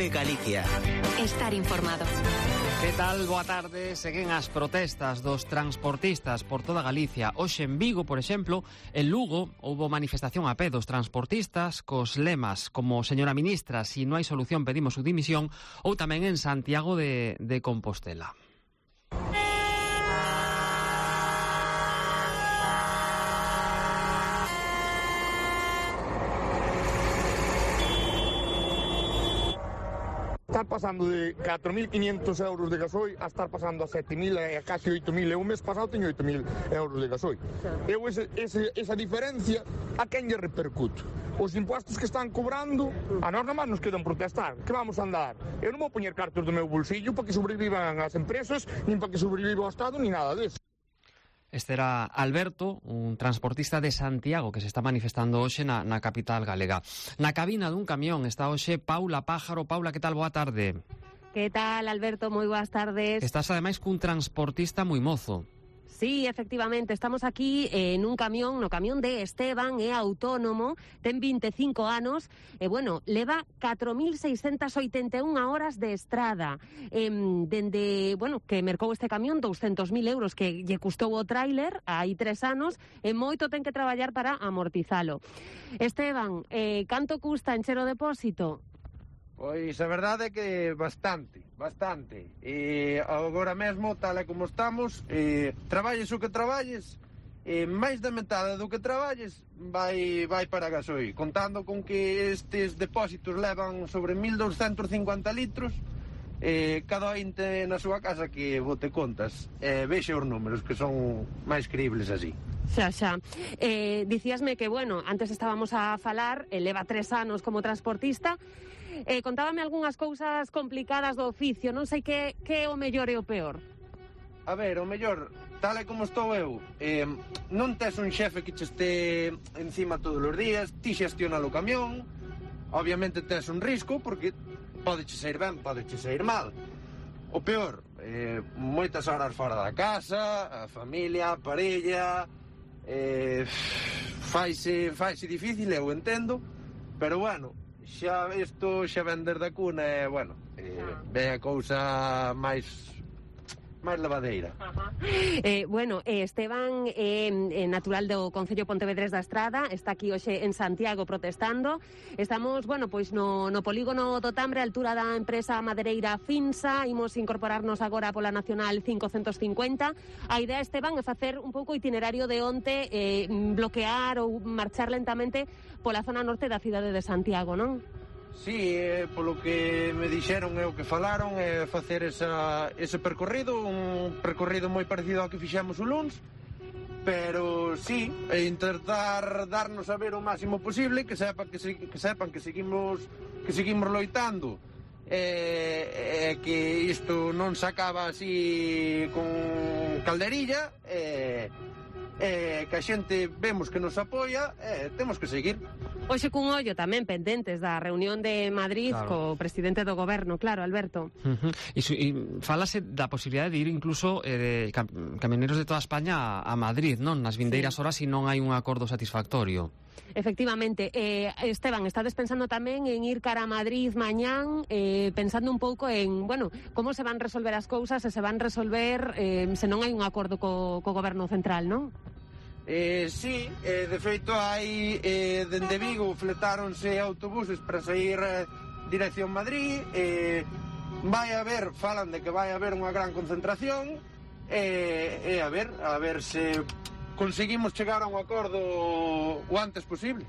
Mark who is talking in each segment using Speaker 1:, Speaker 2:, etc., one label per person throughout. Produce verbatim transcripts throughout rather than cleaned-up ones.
Speaker 1: Cope Galicia.
Speaker 2: Estar informado.
Speaker 3: Que tal? Boa tarde. Seguen as protestas dos transportistas por toda Galicia. Hoxe en Vigo, por exemplo, en Lugo, houbo manifestación a pé dos transportistas cos lemas como señora ministra, si non hai solución pedimos su dimisión, ou tamén en Santiago de, de Compostela.
Speaker 4: Estar pasando de catro mil quinientos euros de gasoil a estar pasando a sete mil e a casi oito mil. E un mes pasado teño oito mil euros de gasoil. Eu ese, ese, esa diferencia a quen lle repercute? Os impostos que están cobrando, a nós nada máis nos quedan protestar. Que vamos a andar? Eu non vou poñer cartos do meu bolsillo para que sobrevivan as empresas, nin para que sobreviva o Estado, nin nada deso.
Speaker 3: Este era Alberto, un transportista de Santiago que se está manifestando hoxe na, na capital galega. Na cabina dun camión está hoxe Paula Pájaro. Paula, que tal? Boa tarde.
Speaker 5: Que tal, Alberto? Moi boas tardes.
Speaker 3: Estás ademais cun transportista moi mozo.
Speaker 5: Sí, efectivamente, estamos aquí eh, nun camión, no camión de Esteban, é autónomo, ten vinte e cinco anos, e, bueno, leva catro mil seiscentas oitenta e unha horas de estrada. Eh, dende, bueno, que mercou este camión, douscentos mil euros que lle custou o tráiler, hai tres anos, e moito ten que traballar para amortizalo. Esteban, eh, canto custa encher o depósito?
Speaker 6: Pois a verdade é que bastante, bastante. E agora mesmo, tal e como estamos, e, traballes o que traballes, e máis da metade do que traballes vai, vai para gasoil. Contando con que estes depósitos levan sobre mil douscentos e cincuenta litros, e cada ointe na súa casa que bote contas. E vexe os números, que son máis creíbles así.
Speaker 5: Xa, xa. Eh, dicíasme que, bueno, antes estábamos a falar, eh, leva tres anos como transportista. Eh, contábame algunhas cousas complicadas do oficio, non sei que, que é o mellor e o peor.
Speaker 6: A ver, o mellor, tal e como estou eu, eh, non tes un xefe que che este encima todos os días, ti xestiona o camión, obviamente tes un risco, porque pode che sair ben, pode che sair mal. O peor, eh, moitas horas fora da casa, a familia, a parella, eh, faise, faise difícil, eu entendo, pero bueno, xa isto xa ven desde a cuna e, bueno, eh, ve a cousa máis máis levadeira.
Speaker 5: Ajá. Eh, bueno, eh, Esteban é eh, natural do Concello Pontevedrés da Estrada, está aquí hoxe en Santiago protestando. Estamos, bueno, pois no, no polígono do Tambre, a altura da empresa madereira Finsa. Imos incorporarnos agora pola Nacional cincocentos cincuenta. A idea, Esteban, é facer un pouco itinerario de onte, eh, bloquear ou marchar lentamente pola zona norte da cidade de Santiago, non?
Speaker 6: Sí, eh, polo que me dixeron e o que falaron é facer esa, ese percorrido, un percorrido moi parecido ao que fixemos o luns, pero sí, e intentar darnos a ver o máximo posible, que sepa que, se, que sepan que seguimos que seguimos loitando, e, e que isto non se acaba así con calderilla, e, e que a xente vemos que nos apoia, e temos que seguir.
Speaker 5: Hoxe cun ollo tamén pendentes da reunión de Madrid, claro, co presidente do goberno, claro, Alberto.
Speaker 3: Uh-huh. E, e falase da posibilidade de ir incluso eh, de cam camioneros de toda España a, a Madrid, non? Nas vindeiras sí. horas, se non hai un acordo satisfactorio.
Speaker 5: Efectivamente. Eh, Esteban, estades pensando tamén en ir cara a Madrid mañán, eh, pensando un pouco en, bueno, como se van resolver as cousas, se se van resolver eh, se non hai un acordo co, co goberno central, non?
Speaker 6: Eh, sí, eh, de feito hai eh, dende Vigo fletáronse autobuses para sair eh, dirección Madrid, eh, vai haber, falan de que vai haber unha gran concentración, e eh, eh, a ver, a ver se conseguimos chegar a un acordo o antes posible.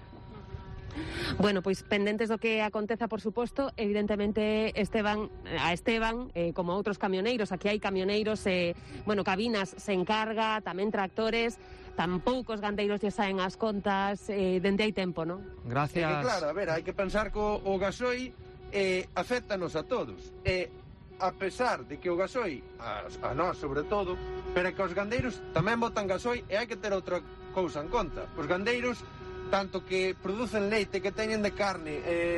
Speaker 5: Bueno, pois pendentes do que aconteza, por suposto, evidentemente Esteban, a Esteban, eh, como outros camioneiros, aquí hai camioneiros, eh, bueno, cabinas se encarga, tamén tractores, tampouco os gandeiros lle saen as contas eh, dende hai tempo, non?
Speaker 3: Gracias.
Speaker 6: É que claro, a ver, hai que pensar que o, o gasoil eh, afectanos a todos. E eh, a pesar de que o gasoil, a, a nós sobre todo, pero que os gandeiros tamén botan gasoil, e hai que ter outra cousa en conta. Os gandeiros, tanto que producen leite, que teñen de carne, eh,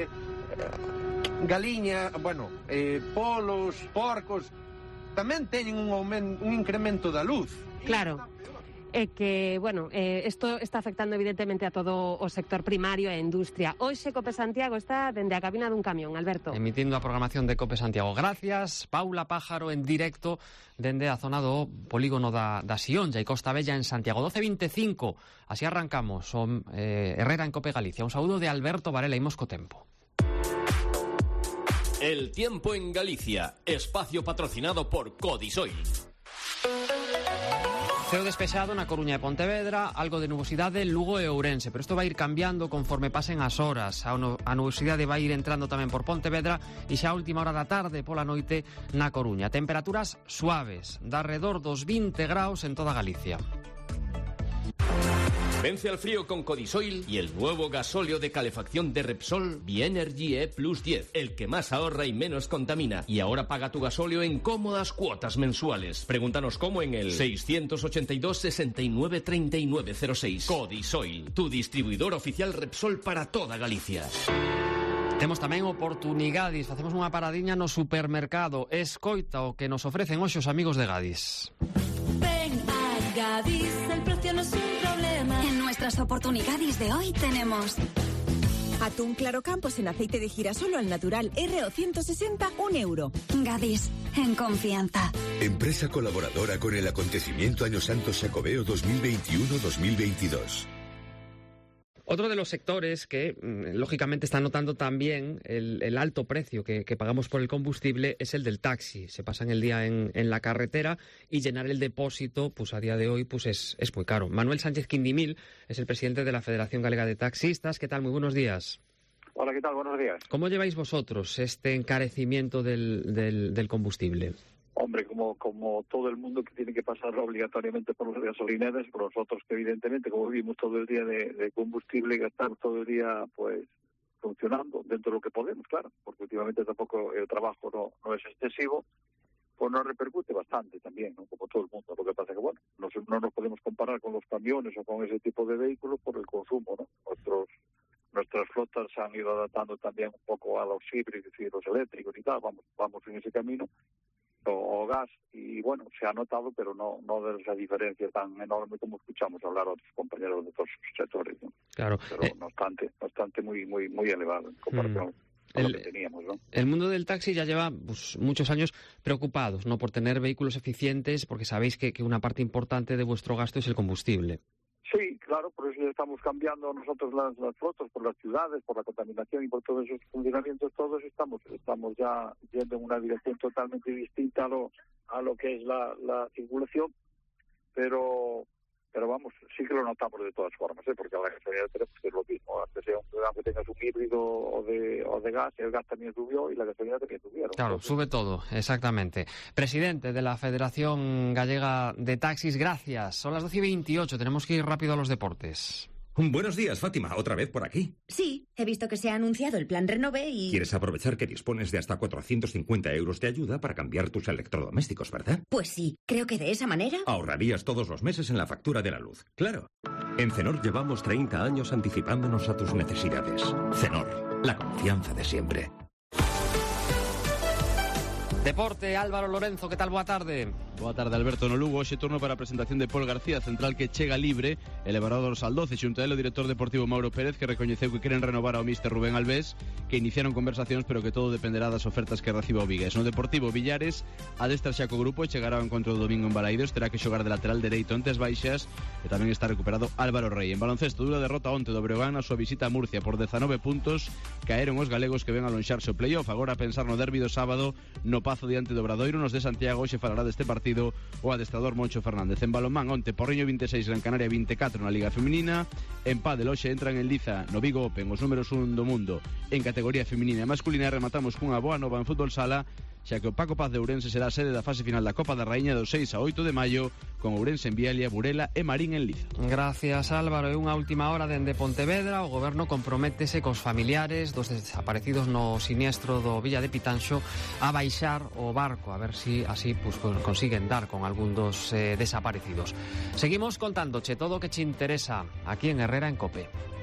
Speaker 6: galiña, bueno, eh, polos, porcos, tamén teñen un aumento, un incremento da luz.
Speaker 5: Claro. e que, bueno, eh, isto está afectando evidentemente a todo o sector primario e a industria. Hoxe Cope Santiago está dende a cabina dun camión, Alberto.
Speaker 3: Emitindo a programación de Cope Santiago. Gracias, Paula Pájaro, en directo dende a zona do polígono da, da Sionlla e Costa Bella en Santiago. doce veinticinco, así arrancamos o eh, Herrera en Cope Galicia. Un saúdo de Alberto Varela, imos co tempo.
Speaker 1: El tiempo en Galicia, espacio patrocinado por Codisoil.
Speaker 3: Ceo despexado na Coruña e Pontevedra, algo de nubosidade en Lugo e Ourense, pero isto vai ir cambiando conforme pasen as horas. A, no, a nubosidade vai ir entrando tamén por Pontevedra e xa a última hora da tarde pola noite na Coruña. Temperaturas suaves, de alrededor dos vinte graus en toda Galicia.
Speaker 1: Vence al frío con Codisoil y el nuevo gasóleo de calefacción de Repsol Bienergy E Plus diez, el que más ahorra y menos contamina. Y ahora paga tu gasóleo en cómodas cuotas mensuales. Pregúntanos cómo en el seiscientos ochenta y dos, sesenta y nueve, treinta y nueve cero seis. Codisoil, tu distribuidor oficial Repsol para toda Galicia.
Speaker 3: Temos tamén oportunidades, facemos unha paradiña no supermercado. Escoita o que nos ofrecen hoxe os amigos de Gadis.
Speaker 2: Ven a Gadis, el precio no es un problema. En nuestras oportunidades de hoy tenemos
Speaker 7: atún Claro Campos en aceite de girasol al natural R O ciento sesenta, un euro.
Speaker 2: Gadis, en confianza.
Speaker 8: Empresa colaboradora con el acontecimiento Año Santo Xacobeo dos mil veintiuno dos mil veintidós.
Speaker 3: Otro de los sectores que, lógicamente, está notando también el, el alto precio que, que pagamos por el combustible es el del taxi. Se pasan el día en, en la carretera y llenar el depósito, pues a día de hoy, pues es, es muy caro. Manuel Sánchez Quindimil es el presidente de la Federación Galega de Taxistas. ¿Qué tal? Muy buenos días.
Speaker 9: Hola, ¿qué tal? Buenos días.
Speaker 3: ¿Cómo lleváis vosotros este encarecimiento del, del, del combustible?
Speaker 9: Hombre, como como todo el mundo que tiene que pasar obligatoriamente por las gasolineras, por nosotros que evidentemente, como vivimos todo el día de, de combustible y gastar todo el día, pues, funcionando dentro de lo que podemos, claro, porque últimamente tampoco el trabajo no, no es excesivo, pues nos repercute bastante también, ¿no? Como todo el mundo. Lo que pasa es que, bueno, no, no nos podemos comparar con los camiones o con ese tipo de vehículos por el consumo, ¿no? Nuestros Nuestras flotas se han ido adaptando también un poco a los híbridos y los eléctricos y tal, vamos, vamos en ese camino. O gas, y bueno, se ha notado, pero no no de esa diferencia tan enorme como escuchamos hablar a otros compañeros de otros sectores, ¿no?
Speaker 3: Claro.
Speaker 9: Pero
Speaker 3: eh,
Speaker 9: no obstante, no obstante muy muy muy elevado en comparación mm, con
Speaker 3: el,
Speaker 9: lo que teníamos, ¿no?
Speaker 3: El mundo del taxi ya lleva pues, muchos años preocupados, ¿no?, por tener vehículos eficientes, porque sabéis que, que una parte importante de vuestro gasto es el combustible.
Speaker 9: Sí, claro, por eso ya estamos cambiando nosotros las, las flotas por las ciudades, por la contaminación y por todos esos funcionamientos, todos estamos estamos ya yendo en una dirección totalmente distinta a lo a lo que es la, la circulación, pero pero vamos, sí que lo notamos de todas formas, ¿eh? Porque a la gasolina tenemos que es lo mismo, aunque sea un programa que tengas un híbrido o de, o de gas, el gas también subió y la gasolina también subió.
Speaker 3: Claro, entonces sube todo, exactamente. Presidente de la Federación Gallega de Taxis, gracias. Son las doce y veintiocho, tenemos que ir rápido a los deportes.
Speaker 10: Buenos días, Fátima. ¿Otra vez por aquí?
Speaker 11: Sí, he visto que se ha anunciado el plan Renove y...
Speaker 10: Quieres aprovechar que dispones de hasta cuatrocientos cincuenta euros de ayuda para cambiar tus electrodomésticos, ¿verdad?
Speaker 11: Pues sí, creo que de esa manera...
Speaker 10: ahorrarías todos los meses en la factura de la luz. Claro. En Cenor llevamos treinta años anticipándonos a tus necesidades. Cenor, la confianza de siempre.
Speaker 3: Deporte, Álvaro Lorenzo, ¿qué tal? Boa tarde.
Speaker 12: Boa tarde, Alberto. No Lugo, hoxe turno para a presentación de Pol García, central que chega libre, elevador al doce, xunto a ele o director deportivo Mauro Pérez, que recoñeceu que queren renovar ao míster Rubén Albés, que iniciaron conversacións, pero que todo dependerá das ofertas que reciba o Vigués. No Deportivo, Villares, adestra xa co grupo e chegará ao encontro do domingo en Balaidos, terá que xogar de lateral dereito ante as baixas, e tamén está recuperado Álvaro Rey. En baloncesto, dura derrota onte do Breogán na súa visita a Murcia por dezanove puntos, caeron os galegos que ven alonxarse o playoff. Agora a pensar no derbi do sábado no Pazo diante do Obradoiro, nos de Santiago. Hoxe falará deste partido o adestrador Moncho Fernández. En balonmán, onte Porriño vinte e seis, Gran Canaria vinte e catro na Liga Feminina. En pádel, hoxe entran en liza no Vigo Open os números un do mundo en categoría feminina e masculina. Rematamos cunha boa nova en fútbol sala, xa que o Paco Paz de Ourense será a sede da fase final da Copa da Raíña do seis a oito de maio, con Ourense en Vialia, Burela e Marín en Liza.
Speaker 3: Gracias, Álvaro. E unha última hora dende Pontevedra, o goberno comprométese cos familiares dos desaparecidos no siniestro do Villa de Pitanxo a baixar o barco, a ver si así pues, consiguen dar con algún dos eh, desaparecidos. Seguimos contándoche todo o que che interesa aquí en Herrera en Cope.